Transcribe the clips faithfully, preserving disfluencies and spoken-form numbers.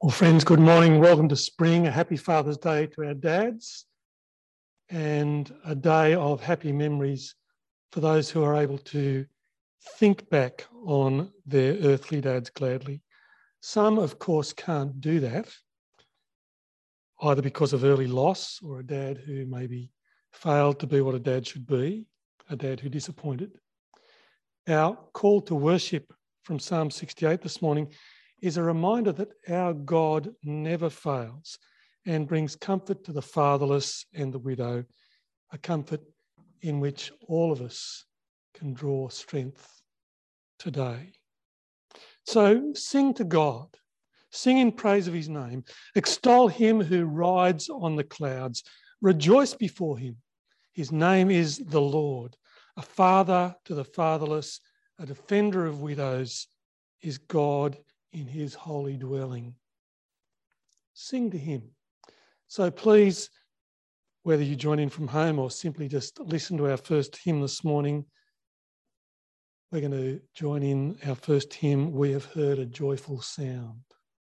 Well, friends, good morning. Welcome to spring. A happy Father's Day to our dads and a day of happy memories for those who are able to think back on their earthly dads gladly. Some, of course, can't do that, either because of early loss or a dad who maybe failed to be what a dad should be, a dad who disappointed. Our call to worship from Psalm sixty-eight this morning is a reminder that our God never fails and brings comfort to the fatherless and the widow, a comfort in which all of us can draw strength today. So sing to God, sing in praise of his name, extol him who rides on the clouds, rejoice before him. His name is the Lord, a father to the fatherless, a defender of widows, is God in his holy dwelling. Sing to him. So please, whether you join in from home or simply just listen to our first hymn this morning, we're going to join in our first hymn, We Have Heard a Joyful Sound.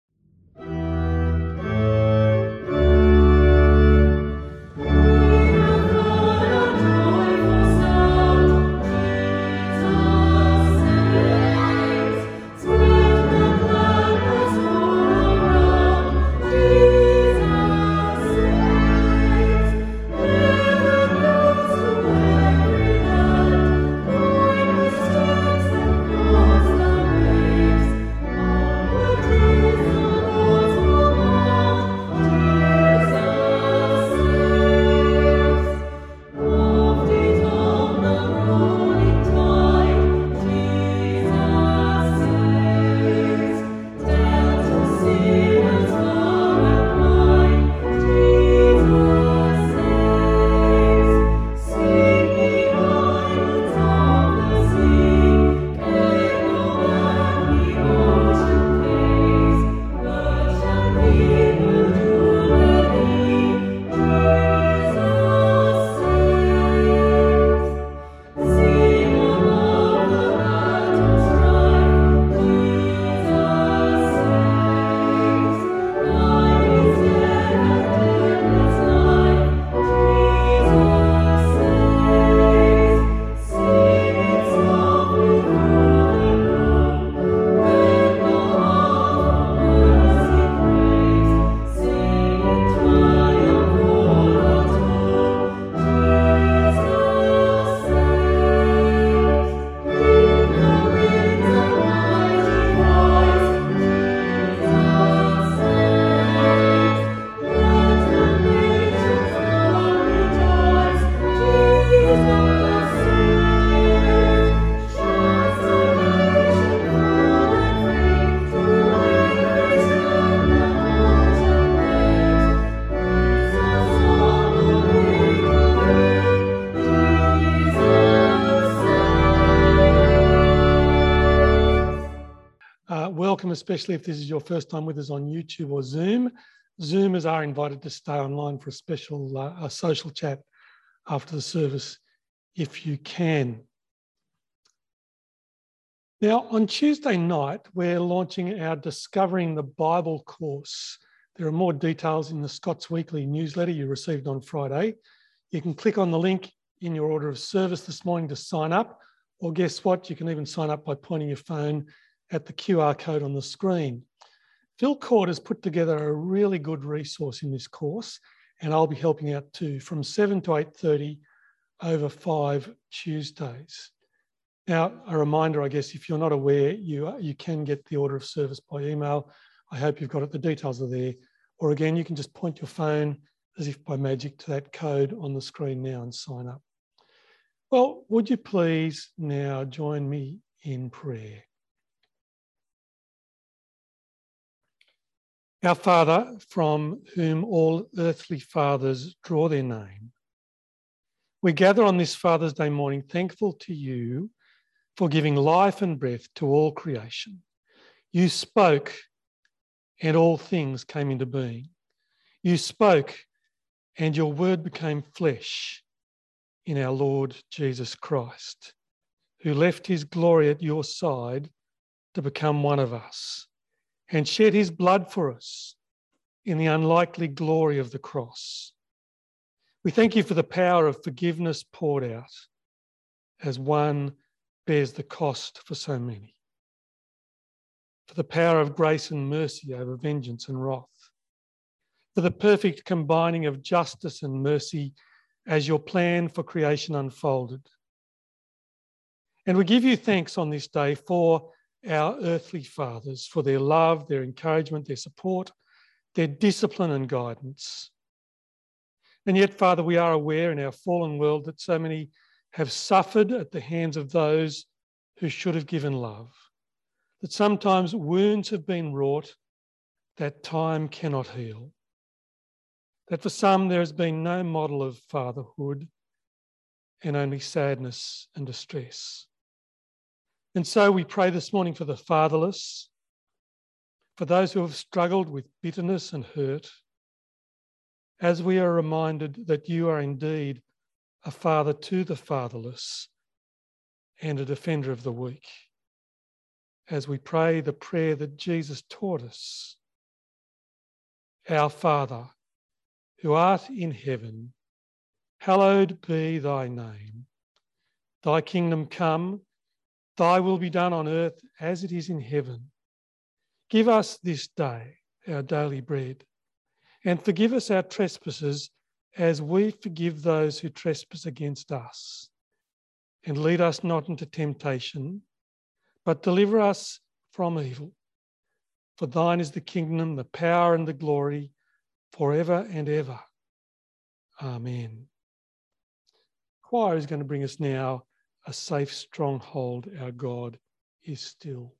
Welcome, especially if this is your first time with us on YouTube or Zoom. Zoomers are invited to stay online for a special uh, a social chat after the service, if you can. Now, on Tuesday night, we're launching our Discovering the Bible course. There are more details in the Scots Weekly newsletter you received on Friday. You can click on the link in your order of service this morning to sign up, or guess what? You can even sign up by pointing your phone at the Q R code on the screen. Phil Court has put together a really good resource in this course, and I'll be helping out too, from seven to eight thirty over five Tuesdays. Now, a reminder, I guess, if you're not aware, you, you can get the order of service by email. I hope you've got it. The details are there. Or again, you can just point your phone as if by magic to that code on the screen now and sign up. Well, would you please now join me in prayer? Our Father, from whom all earthly fathers draw their name, we gather on this Father's Day morning thankful to you for giving life and breath to all creation. You spoke and all things came into being. You spoke and your word became flesh in our Lord Jesus Christ, who left his glory at your side to become one of us and shed his blood for us in the unlikely glory of the cross. We thank you for the power of forgiveness poured out as one bears the cost for so many, for the power of grace and mercy over vengeance and wrath, for the perfect combining of justice and mercy as your plan for creation unfolded. And we give you thanks on this day for our earthly fathers, for their love, their encouragement, their support, their discipline and guidance. And yet, Father, we are aware in our fallen world that so many have suffered at the hands of those who should have given love, that sometimes wounds have been wrought that time cannot heal, that for some there has been no model of fatherhood and only sadness and distress. And so we pray this morning for the fatherless, for those who have struggled with bitterness and hurt, as we are reminded that you are indeed a father to the fatherless and a defender of the weak, as we pray the prayer that Jesus taught us. Our Father, who art in heaven, hallowed be thy name. Thy kingdom come, thy will be done on earth as it is in heaven. Give us this day our daily bread, and forgive us our trespasses as we forgive those who trespass against us. And lead us not into temptation, but deliver us from evil. For thine is the kingdom, the power and the glory forever and ever. Amen. Choir is going to bring us now a safe stronghold, our God is still.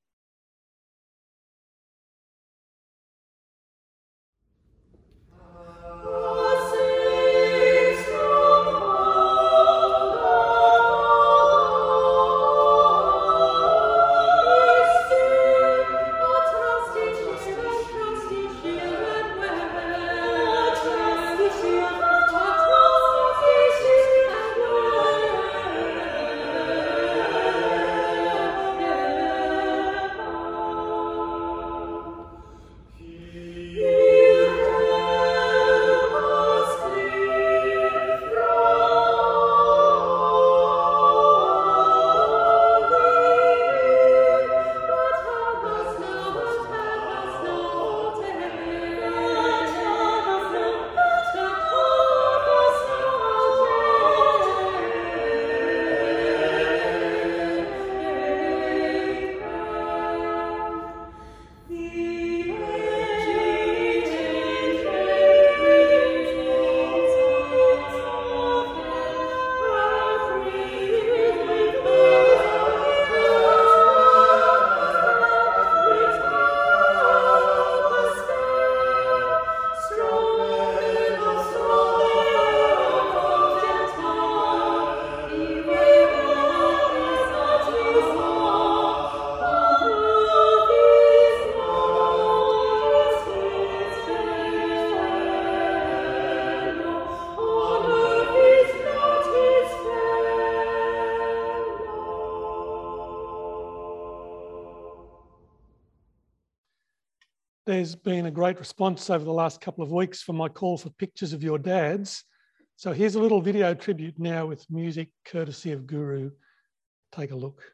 There's been a great response over the last couple of weeks for my call for pictures of your dads. So here's a little video tribute now with music courtesy of Guru. Take a look.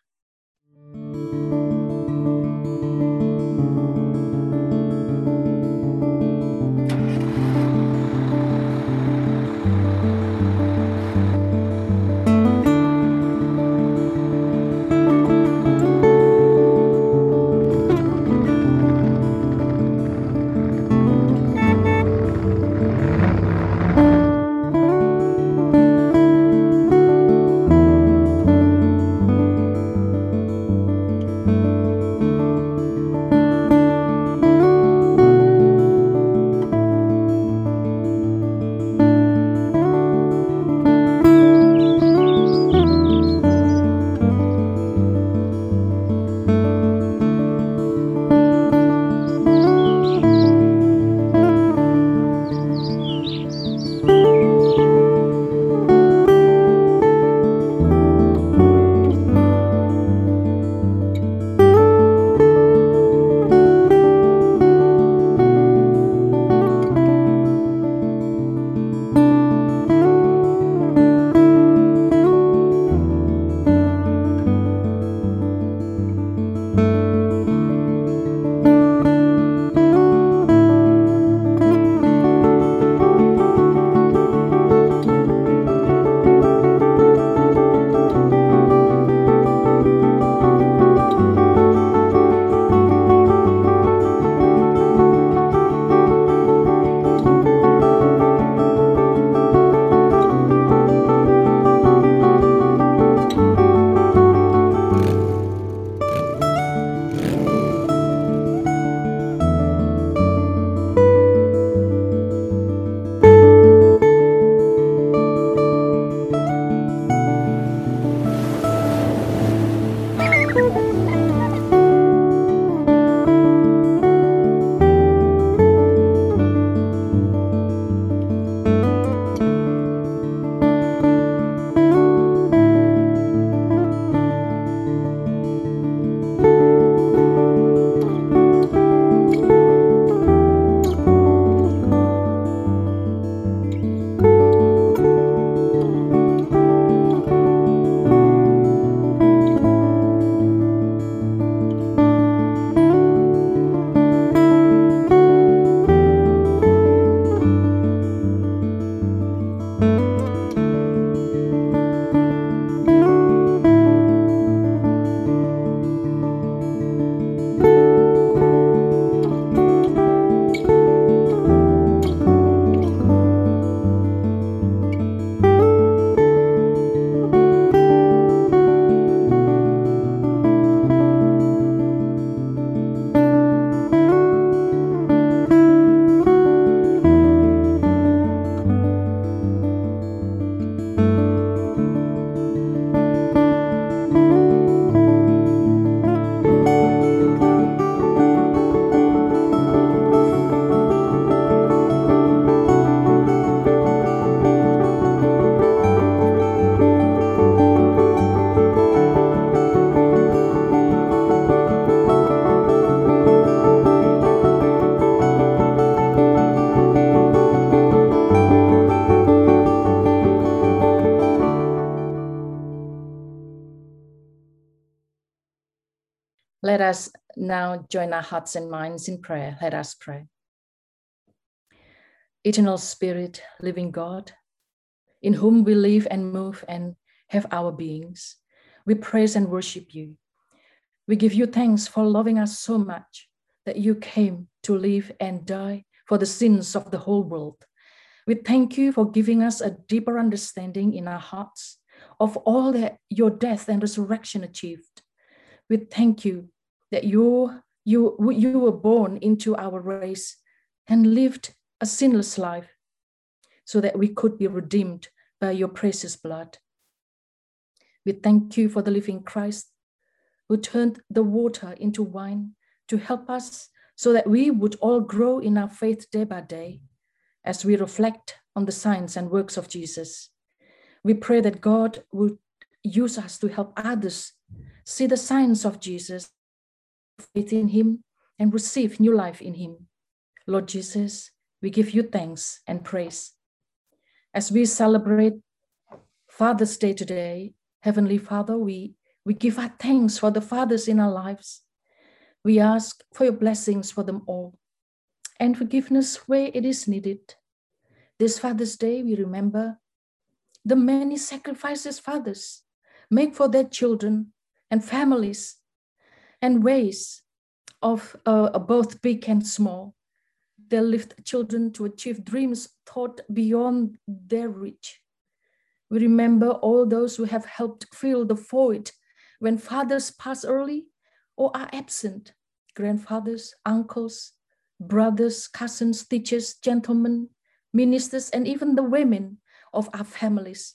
Thank you. Let us now join our hearts and minds in prayer. Let us pray. Eternal Spirit, living God, in whom we live and move and have our beings, we praise and worship you. We give you thanks for loving us so much that you came to live and die for the sins of the whole world. We thank you for giving us a deeper understanding in our hearts of all that your death and resurrection achieved. We thank you that you, you, you were born into our race and lived a sinless life so that we could be redeemed by your precious blood. We thank you for the living Christ who turned the water into wine to help us so that we would all grow in our faith day by day as we reflect on the signs and works of Jesus. We pray that God would use us to help others see the signs of Jesus, faith in him, and receive new life in him. Lord Jesus, we give you thanks and praise. As we celebrate Father's Day today, Heavenly Father, we, we give our thanks for the fathers in our lives. We ask for your blessings for them all and forgiveness where it is needed. This Father's Day, we remember the many sacrifices fathers make for their children and families and ways of uh, both big and small. They lift children to achieve dreams thought beyond their reach. We remember all those who have helped fill the void when fathers pass early or are absent, grandfathers, uncles, brothers, cousins, teachers, gentlemen, ministers, and even the women of our families.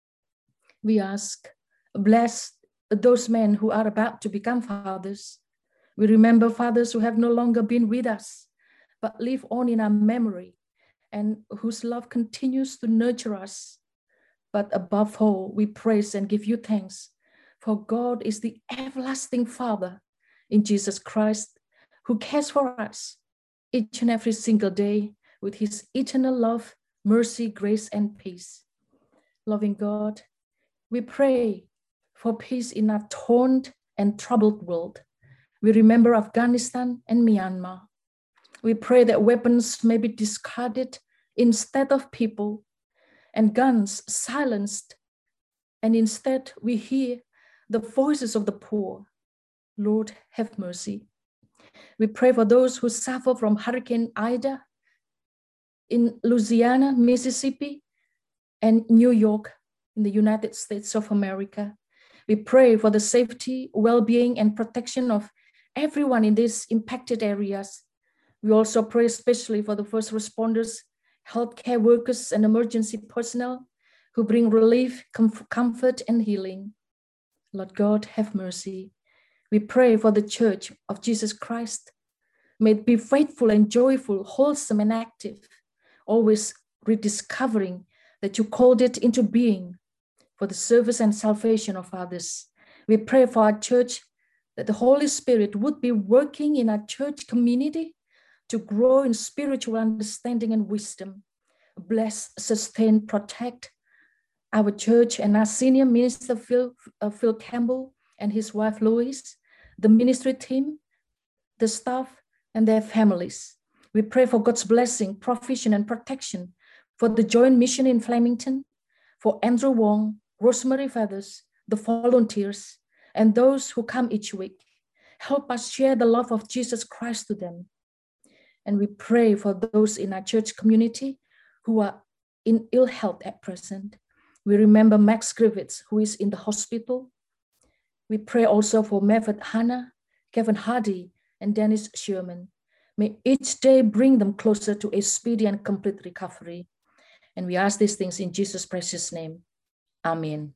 We ask, bless those men who are about to become fathers. We remember fathers who have no longer been with us, but live on in our memory and whose love continues to nurture us. But above all, we praise and give you thanks, for God is the everlasting Father in Jesus Christ, who cares for us each and every single day with his eternal love, mercy, grace, and peace. Loving God, we pray for peace in our torn and troubled world. We remember Afghanistan and Myanmar. We pray that weapons may be discarded instead of people, and guns silenced, and instead we hear the voices of the poor. Lord, have mercy. We pray for those who suffer from Hurricane Ida in Louisiana, Mississippi, and New York in the United States of America. We pray for the safety, well-being, and protection of everyone in these impacted areas. We also pray especially for the first responders, healthcare workers, and emergency personnel who bring relief, comf- comfort, and healing. Lord God, have mercy. We pray for the Church of Jesus Christ. May it be faithful and joyful, wholesome and active, always rediscovering that you called it into being for the service and salvation of others. We pray for our church that the Holy Spirit would be working in our church community to grow in spiritual understanding and wisdom. Bless, sustain, protect our church and our senior minister, Phil, uh, Phil Campbell, and his wife, Louise, the ministry team, the staff, and their families. We pray for God's blessing, provision, and protection for the Joint Mission in Flemington, for Andrew Wong, Rosemary Feathers, the volunteers, and those who come each week. Help us share the love of Jesus Christ to them. And we pray for those in our church community who are in ill health at present. We remember Max Griffiths, who is in the hospital. We pray also for Mevert Hanna, Kevin Hardy, and Dennis Sherman. May each day bring them closer to a speedy and complete recovery. And we ask these things in Jesus' precious name. Amen.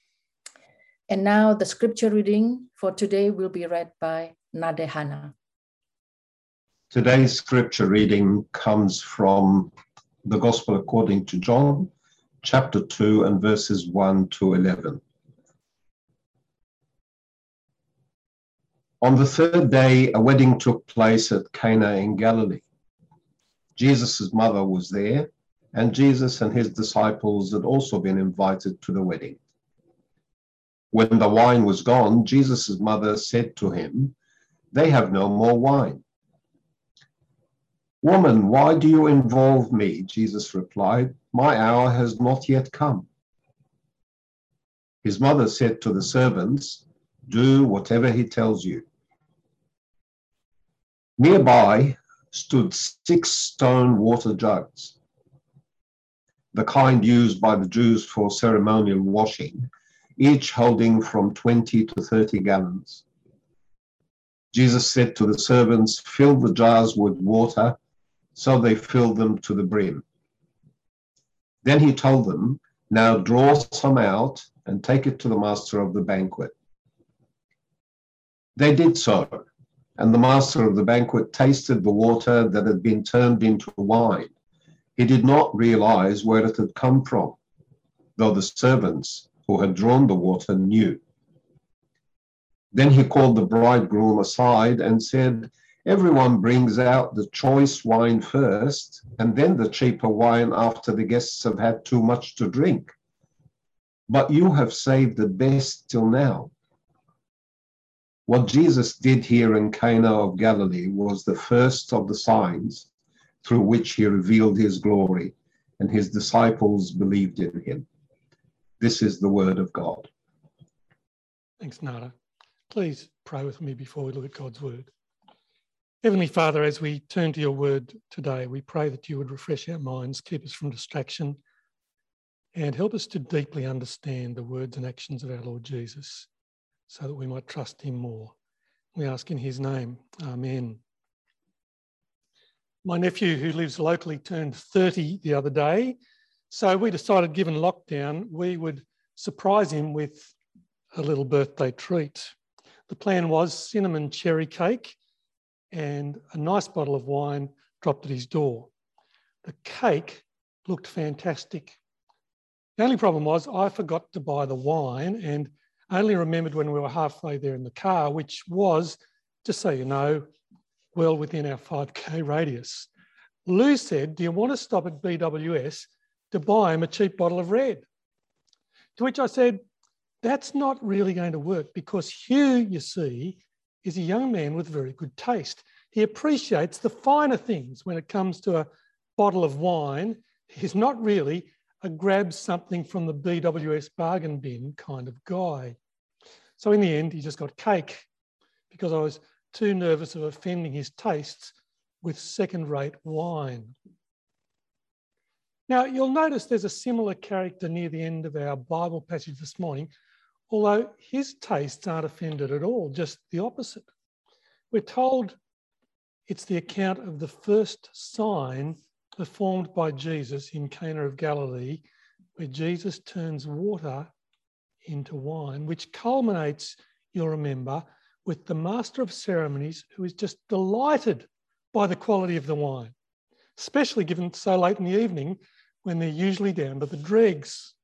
And now the scripture reading for today will be read by Nade Hanna. Today's scripture reading comes from the Gospel according to John, chapter two and verses one to eleven. On the third day, a wedding took place at Cana in Galilee. Jesus' mother was there, and Jesus and his disciples had also been invited to the wedding. When the wine was gone, Jesus' mother said to him, They have no more wine. Woman, why do you involve me? Jesus replied, my hour has not yet come. His mother said to the servants, do whatever he tells you. Nearby stood six stone water jugs, the kind used by the Jews for ceremonial washing, each holding from twenty to thirty gallons. Jesus said to the servants, fill the jars with water, so they filled them to the brim. Then he told them, now draw some out and take it to the master of the banquet. They did so, and the master of the banquet tasted the water that had been turned into wine. He did not realize where it had come from, though the servants who had drawn the water knew. Then he called the bridegroom aside and said, everyone brings out the choice wine first, and then the cheaper wine after the guests have had too much to drink. But you have saved the best till now. What Jesus did here in Cana of Galilee was the first of the signs through which he revealed his glory, and his disciples believed in him. This is the word of God. Thanks, Nada. Please pray with me before we look at God's word. Heavenly Father, as we turn to your word today, we pray that you would refresh our minds, keep us from distraction, and help us to deeply understand the words and actions of our Lord Jesus, so that we might trust him more. We ask in his name. Amen. My nephew, who lives locally, turned thirty the other day. So we decided, given lockdown, we would surprise him with a little birthday treat. The plan was cinnamon cherry cake and a nice bottle of wine dropped at his door. The cake looked fantastic. The only problem was I forgot to buy the wine and only remembered when we were halfway there in the car, which was, just so you know, well within our five K radius. Lou said, do you want to stop at B W S to buy him a cheap bottle of red? To which I said, that's not really going to work because Hugh, you see, is a young man with very good taste. He appreciates the finer things when it comes to a bottle of wine. He's not really a grab something from the B W S bargain bin kind of guy. So in the end, he just got cake because I was too nervous of offending his tastes with second-rate wine. Now, you'll notice there's a similar character near the end of our Bible passage this morning, although his tastes aren't offended at all, just the opposite. We're told it's the account of the first sign performed by Jesus in Cana of Galilee, where Jesus turns water into wine, which culminates, you'll remember, with the master of ceremonies who is just delighted by the quality of the wine, especially given it's so late in the evening when they're usually down to the dregs.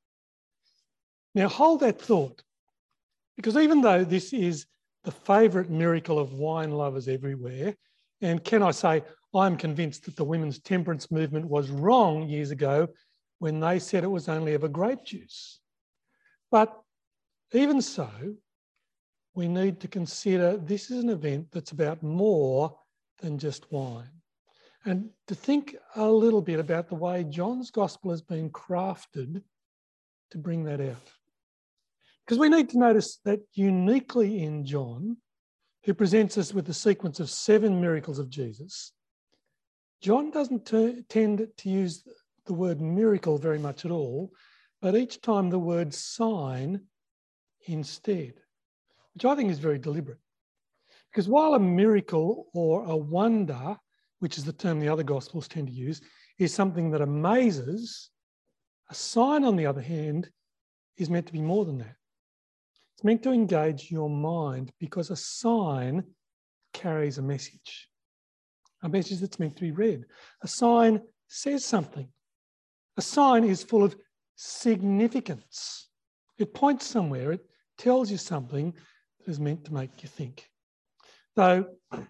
Now hold that thought, because even though this is the favourite miracle of wine lovers everywhere, and can I say, I'm convinced that the women's temperance movement was wrong years ago when they said it was only ever grape juice. But even so, we need to consider this is an event that's about more than just wine. And to think a little bit about the way John's gospel has been crafted to bring that out. Because we need to notice that uniquely in John, who presents us with the sequence of seven miracles of Jesus, John doesn't t- tend to use the word miracle very much at all, but each time the word sign instead, which I think is very deliberate. Because while a miracle or a wonder, which is the term the other Gospels tend to use, is something that amazes, a sign, on the other hand, is meant to be more than that. It's meant to engage your mind because a sign carries a message, a message that's meant to be read. A sign says something. A sign is full of significance. It points somewhere. It tells you something that is meant to make you think. So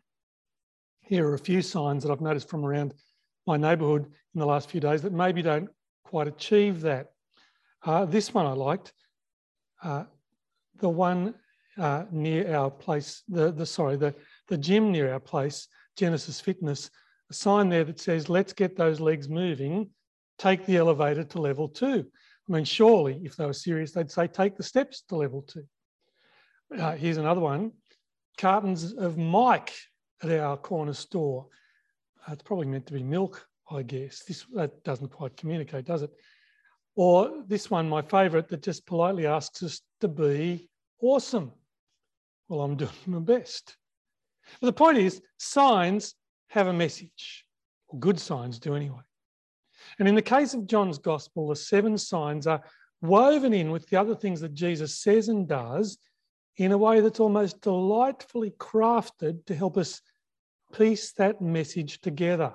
here are a few signs that I've noticed from around my neighbourhood in the last few days that maybe don't quite achieve that. Uh, this one I liked. Uh, the one uh, near our place, the, the sorry, the, the gym near our place, Genesis Fitness, a sign there that says, let's get those legs moving, take the elevator to level two. I mean, surely, if they were serious, they'd say, take the steps to level two. Uh, here's another one. Cartons of Mike at our corner store. Uh, it's probably meant to be milk, I guess. This that doesn't quite communicate, does it? Or this one, my favourite, that just politely asks us to be awesome. Well, I'm doing my best. But the point is, signs have a message. Or good signs do anyway. And in the case of John's Gospel, the seven signs are woven in with the other things that Jesus says and does in a way that's almost delightfully crafted to help us piece that message together.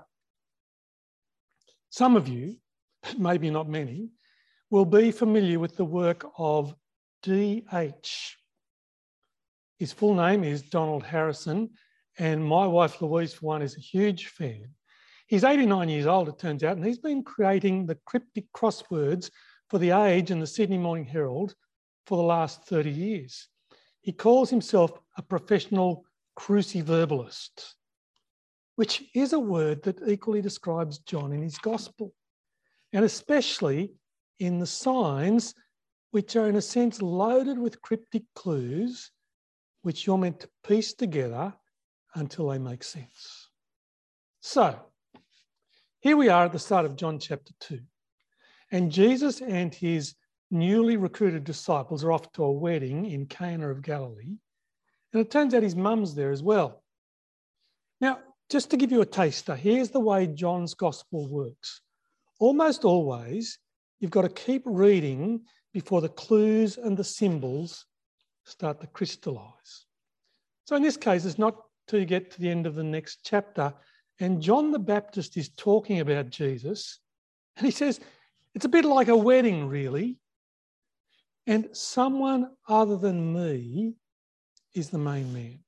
Some of you, maybe not many, will be familiar with the work of D H. His full name is Donald Harrison, and my wife Louise, for one, is a huge fan. He's eighty-nine years old, it turns out, and he's been creating the cryptic crosswords for The Age and the Sydney Morning Herald for the last thirty years. He calls himself a professional cruciverbalist, which is a word that equally describes John in his gospel, and especially in the signs, which are in a sense loaded with cryptic clues, which you're meant to piece together until they make sense. So, here we are at the start of John chapter two, and Jesus and his newly recruited disciples are off to a wedding in Cana of Galilee, and it turns out his mum's there as well. Now, just to give you a taster, here's the way John's gospel works. Almost always, you've got to keep reading before the clues and the symbols start to crystallise. So in this case, it's not till you get to the end of the next chapter, and John the Baptist is talking about Jesus, and he says, it's a bit like a wedding, really, and someone other than me is the main man.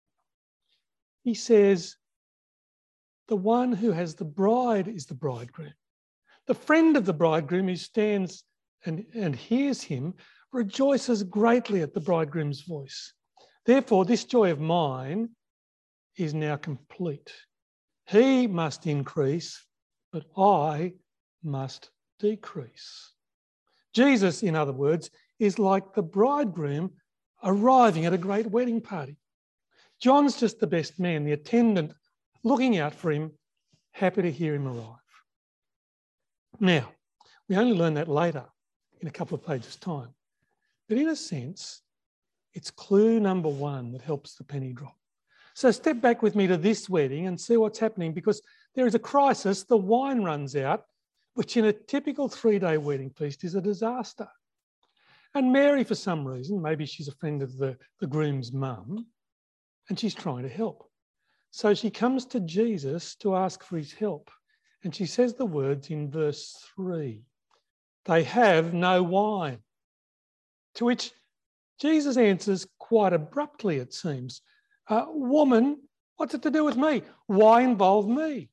He says, the one who has the bride is the bridegroom. The friend of the bridegroom who stands and, and hears him rejoices greatly at the bridegroom's voice. Therefore, this joy of mine is now complete. He must increase, but I must decrease. Jesus, in other words, is like the bridegroom arriving at a great wedding party. John's just the best man, the attendant looking out for him, happy to hear him arrive. Now, we only learn that later in a couple of pages' time. But in a sense, it's clue number one that helps the penny drop. So step back with me to this wedding and see what's happening, because there is a crisis. The wine runs out, which in a typical three-day wedding feast is a disaster. And Mary, for some reason, maybe she's a friend of the, the groom's mum, and she's trying to help. So she comes to Jesus to ask for his help. And she says the words in verse three, they have no wine. To which Jesus answers quite abruptly, it seems, uh, woman, what's it to do with me? Why involve me?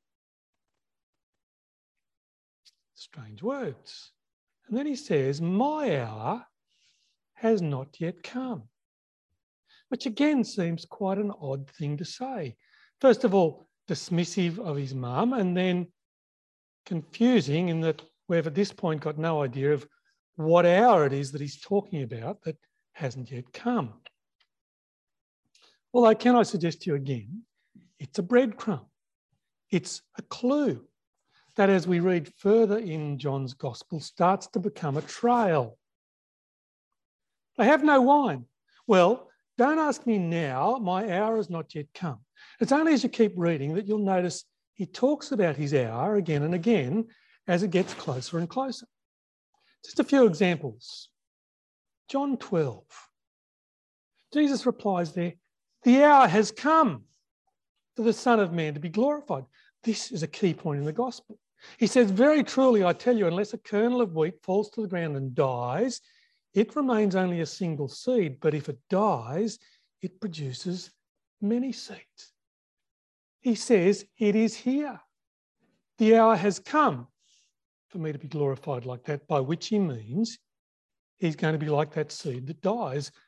Strange words. And then he says, my hour has not yet come. Which again seems quite an odd thing to say. First of all, dismissive of his mum, and then confusing in that we've at this point got no idea of what hour it is that he's talking about that hasn't yet come. Although, can I suggest to you again, it's a breadcrumb. It's a clue that, as we read further in John's Gospel, starts to become a trail. They have no wine. Well, don't ask me now, my hour has not yet come. It's only as you keep reading that you'll notice he talks about his hour again and again as it gets closer and closer. Just a few examples. John twelve. Jesus replies there, the hour has come for the Son of Man to be glorified. This is a key point in the gospel. He says, very truly, I tell you, unless a kernel of wheat falls to the ground and dies, it remains only a single seed, but if it dies, it produces many seeds. He says, it is here. The hour has come for me to be glorified like that, by which he means he's going to be like that seed that dies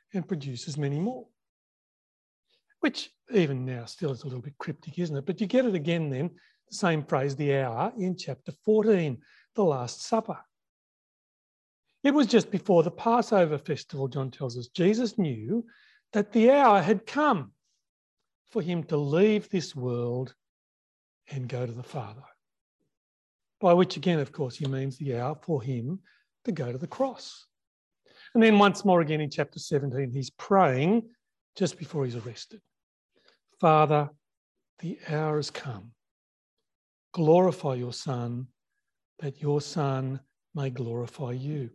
and produces many more. Which even now still is a little bit cryptic, isn't it? But you get it again then, the same phrase, the hour, in chapter fourteen, the Last Supper. It was just before the Passover festival, John tells us. Jesus knew that the hour had come for him to leave this world and go to the Father. By which again, of course, he means the hour for him to go to the cross. And then once more again in chapter seventeen, he's praying just before he's arrested. Father, the hour has come. Glorify your Son, that your Son may glorify you.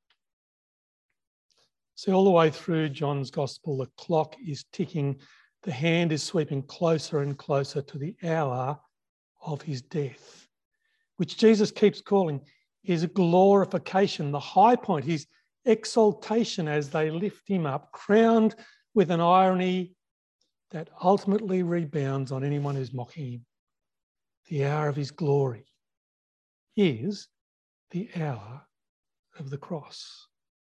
See, all the way through John's Gospel, the clock is ticking. The hand is sweeping closer and closer to the hour of his death, which Jesus keeps calling his glorification, the high point, his exaltation as they lift him up, crowned with an irony that ultimately rebounds on anyone who's mocking him. The hour of his glory is the hour of the cross.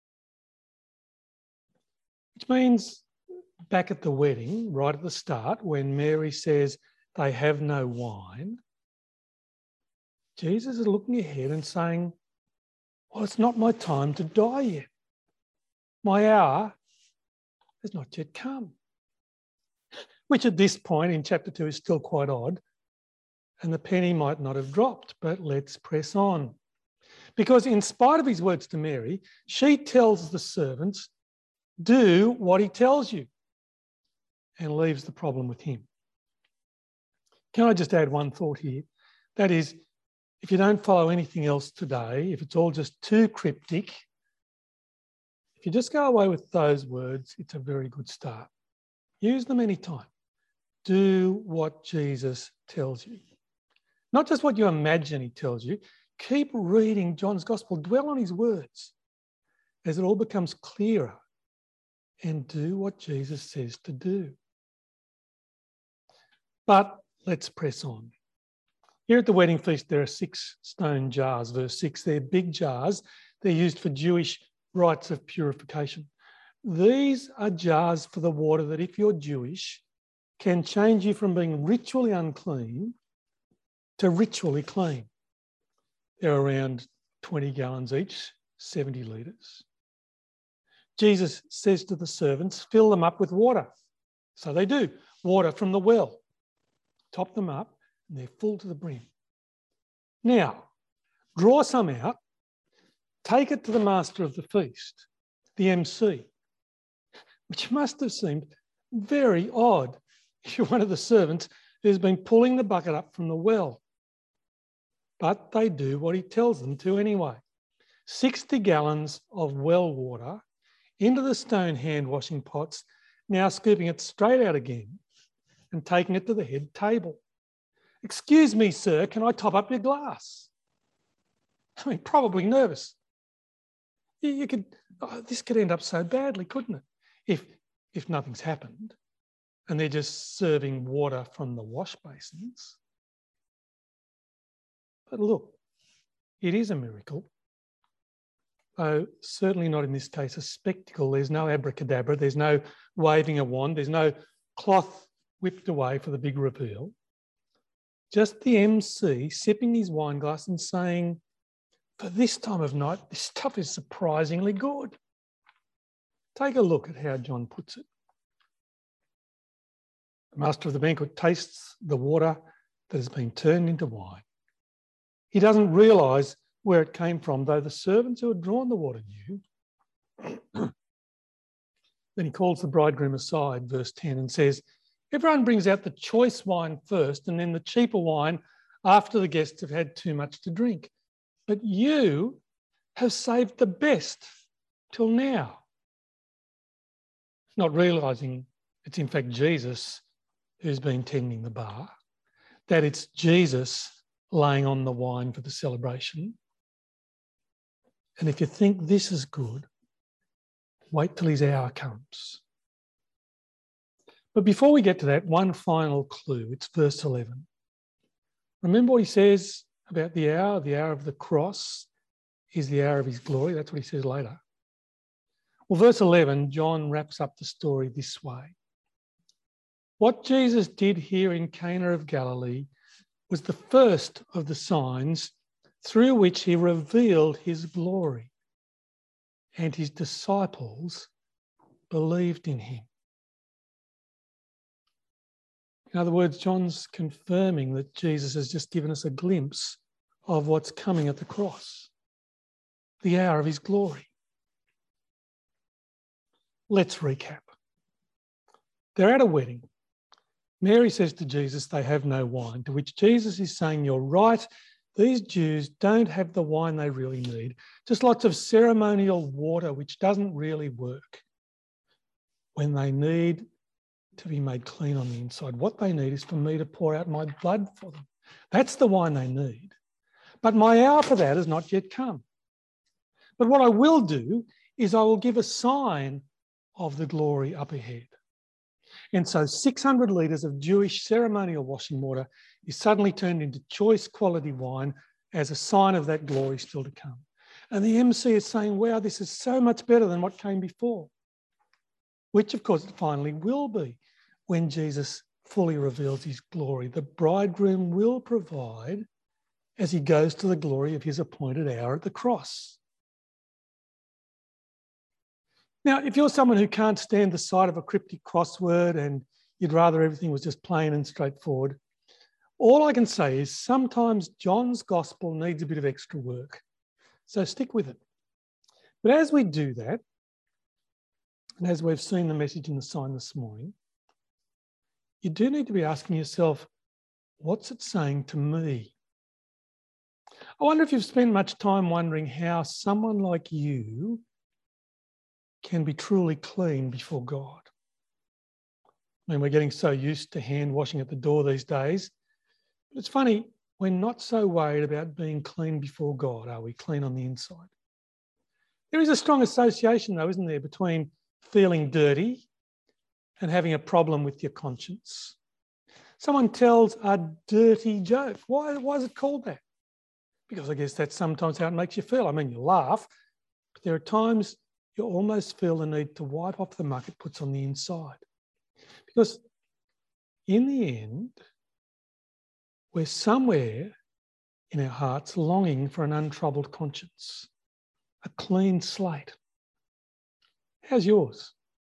Which means back at the wedding, right at the start, when Mary says they have no wine, Jesus is looking ahead and saying, well, it's not my time to die yet. My hour has not yet come. Which at this point in chapter two is still quite odd. And the penny might not have dropped, but let's press on. Because in spite of his words to Mary, she tells the servants, do what he tells you, and leaves the problem with him. Can I just add one thought here? That is, if you don't follow anything else today, if it's all just too cryptic, if you just go away with those words, it's a very good start. Use them anytime. Do what Jesus tells you. Not just what you imagine he tells you. Keep reading John's Gospel. Dwell on his words as it all becomes clearer, and do what Jesus says to do. But let's press on. Here at the wedding feast, there are six stone jars, verse six. They're big jars. They're used for Jewish rites of purification. These are jars for the water that, if you're Jewish, can change you from being ritually unclean to ritually clean. They're around twenty gallons each, seventy litres. Jesus says to the servants, fill them up with water. So they do. Water from the well. Top them up, and they're full to the brim. Now, draw some out, take it to the master of the feast, the M C, which must have seemed very odd if you're one of the servants who's been pulling the bucket up from the well. But they do what he tells them to anyway. sixty gallons of well water into the stone hand washing pots, now scooping it straight out again and taking it to the head table. Excuse me, sir, can I top up your glass? I mean, probably nervous. You, you could, oh, this could end up so badly, couldn't it? If, if nothing's happened and they're just serving water from the wash basins. But look, it is a miracle. Oh, certainly not in this case a spectacle. There's no abracadabra, there's no waving a wand, there's no cloth whipped away for the big reveal. Just the M C sipping his wine glass and saying, for this time of night, this stuff is surprisingly good. Take a look at how John puts it. The master of the banquet tastes the water that has been turned into wine. He doesn't realise where it came from, though the servants who had drawn the water knew. Then he calls the bridegroom aside, verse ten, and says, everyone brings out the choice wine first and then the cheaper wine after the guests have had too much to drink. But you have saved the best till now. Not realising it's in fact Jesus who's been tending the bar, that it's Jesus laying on the wine for the celebration. And if you think this is good, wait till his hour comes. But before we get to that, one final clue. It's verse eleven. Remember what he says about the hour? The hour of the cross is the hour of his glory. That's what he says later. Well, verse eleven, John wraps up the story this way. What Jesus did here in Cana of Galilee was the first of the signs through which he revealed his glory, and his disciples believed in him. In other words, John's confirming that Jesus has just given us a glimpse of what's coming at the cross, the hour of his glory. Let's recap. They're at a wedding. Mary says to Jesus, they have no wine, to which Jesus is saying, you're right, these Jews don't have the wine they really need, just lots of ceremonial water which doesn't really work when they need to be made clean on the inside. What they need is for me to pour out my blood for them. That's the wine they need. But my hour for that has not yet come. But what I will do is I will give a sign of the glory up ahead. And so six hundred litres of Jewish ceremonial washing water is suddenly turned into choice quality wine as a sign of that glory still to come. And the M C is saying, wow, this is so much better than what came before. Which, of course, it finally will be when Jesus fully reveals his glory. The bridegroom will provide as he goes to the glory of his appointed hour at the cross. Now, if you're someone who can't stand the sight of a cryptic crossword and you'd rather everything was just plain and straightforward, all I can say is sometimes John's gospel needs a bit of extra work. So stick with it. But as we do that, and as we've seen the message in the sign this morning, you do need to be asking yourself, what's it saying to me? I wonder if you've spent much time wondering how someone like you can be truly clean before God. I mean, we're getting so used to hand washing at the door these days. But it's funny, we're not so worried about being clean before God, are we? Clean on the inside. There is a strong association, though, isn't there, between feeling dirty and having a problem with your conscience. Someone tells a dirty joke. Why, why is it called that? Because I guess that's sometimes how it makes you feel. I mean, you laugh, but there are times you almost feel the need to wipe off the muck it puts on the inside. Because in the end, we're somewhere in our hearts longing for an untroubled conscience, a clean slate. How's yours?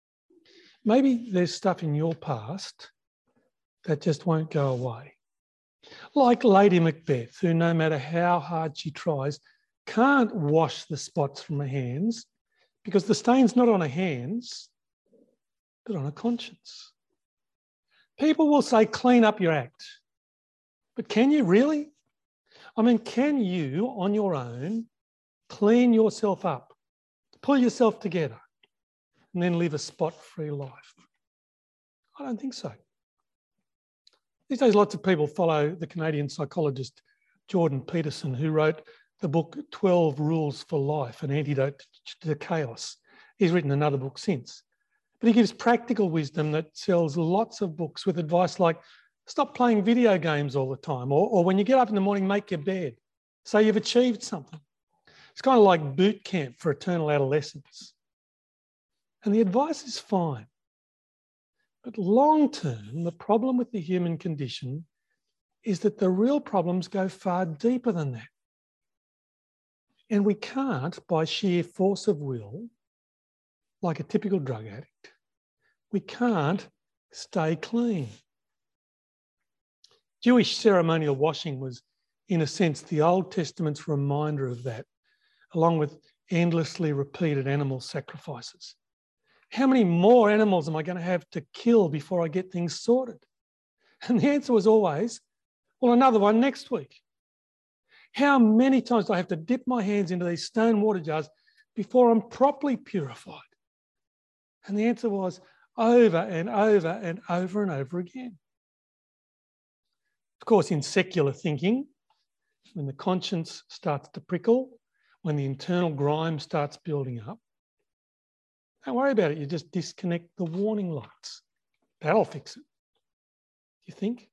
Maybe there's stuff in your past that just won't go away. Like Lady Macbeth, who no matter how hard she tries, can't wash the spots from her hands because the stain's not on her hands, but on her conscience. People will say, clean up your act. But can you really? I mean, can you, on your own, clean yourself up, pull yourself together, and then live a spot-free life? I don't think so. These days, lots of people follow the Canadian psychologist Jordan Peterson, who wrote the book twelve Rules for Life, an antidote to chaos. He's written another book since. But he gives practical wisdom that sells lots of books with advice like, stop playing video games all the time, or, or when you get up in the morning, make your bed. So you've achieved something. It's kind of like boot camp for eternal adolescence. And the advice is fine. But long term, the problem with the human condition is that the real problems go far deeper than that. And we can't, by sheer force of will, like a typical drug addict, we can't stay clean. Jewish ceremonial washing was, in a sense, the Old Testament's reminder of that, along with endlessly repeated animal sacrifices. How many more animals am I going to have to kill before I get things sorted? And the answer was always, well, another one next week. How many times do I have to dip my hands into these stone water jars before I'm properly purified? And the answer was over and over and over and over again. Of course, in secular thinking, when the conscience starts to prickle, when the internal grime starts building up, don't worry about it. You just disconnect the warning lights. That'll fix it. Do you think?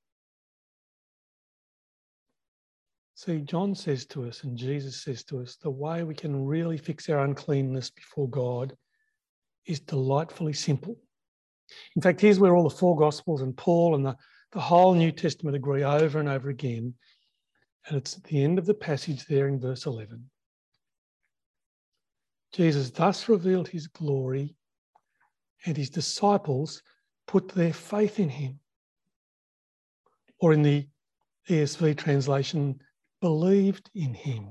See, John says to us and Jesus says to us, the way we can really fix our uncleanness before God is delightfully simple. In fact, here's where all the four Gospels and Paul and the, the whole New Testament agree over and over again. And it's at the end of the passage there in verse eleven. Jesus thus revealed his glory, and his disciples put their faith in him. Or in the E S V translation, believed in him.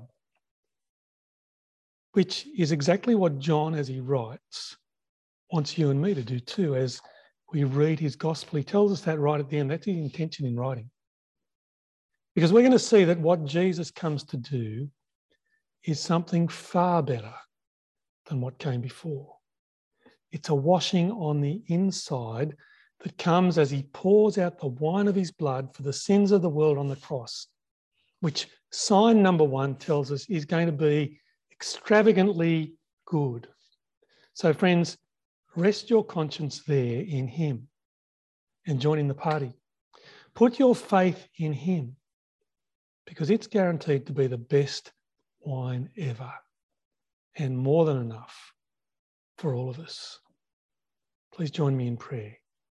Which is exactly what John, as he writes, wants you and me to do too. As we read his gospel, he tells us that right at the end. That's his intention in writing. Because we're going to see that what Jesus comes to do is something far better than what came before. It's a washing on the inside that comes as he pours out the wine of his blood for the sins of the world on the cross, which sign number one tells us is going to be extravagantly good. So friends, rest your conscience there in him and join in the party. Put your faith in him because it's guaranteed to be the best wine ever and more than enough for all of us. Please join me in prayer.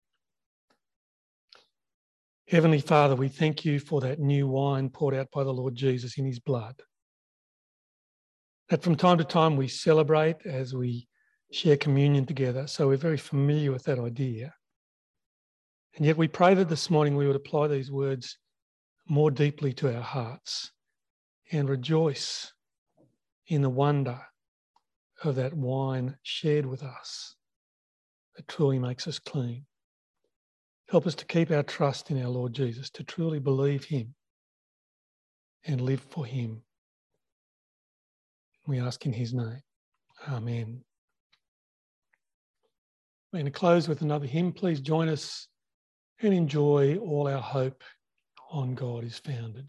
Heavenly Father, we thank you for that new wine poured out by the Lord Jesus in his blood. That from time to time we celebrate as we share communion together, so we're very familiar with that idea. And yet we pray that this morning we would apply these words more deeply to our hearts and rejoice in the wonder of that wine shared with us that truly makes us clean. Help us to keep our trust in our Lord Jesus, to truly believe him and live for him. We ask in his name. Amen. We're going to close with another hymn. Please join us and enjoy All Our Hope on God is Founded.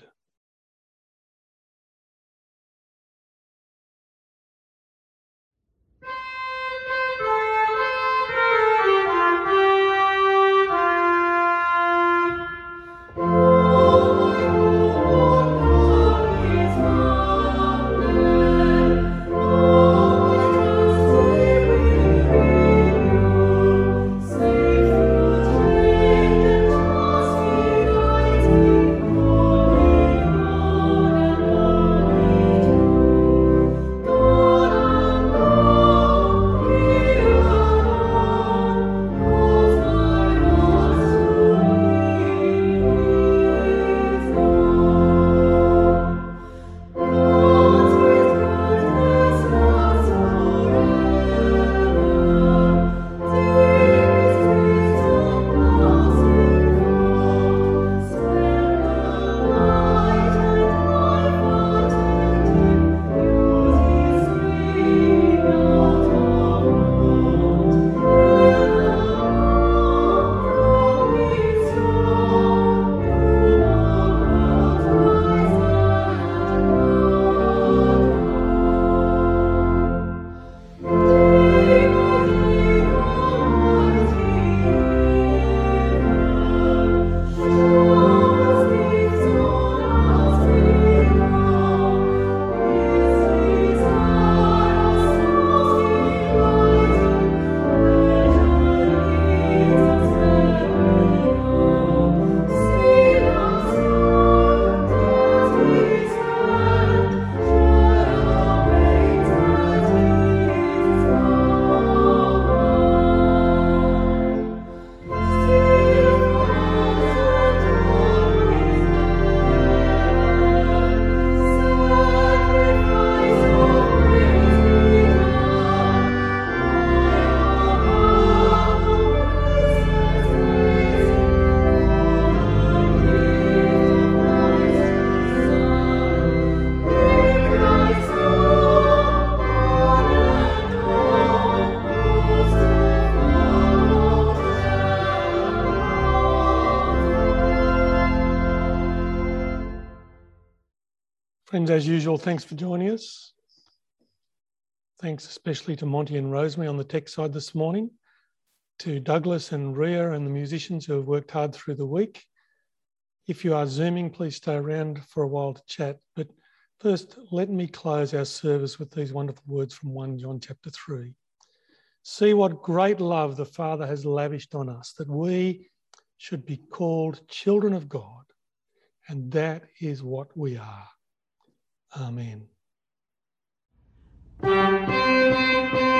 Friends, as usual, thanks for joining us. Thanks especially to Monty and Rosemary on the tech side this morning, to Douglas and Ria and the musicians who have worked hard through the week. If you are Zooming, please stay around for a while to chat. But first, let me close our service with these wonderful words from First John chapter three. See what great love the Father has lavished on us, that we should be called children of God, and that is what we are. Amen.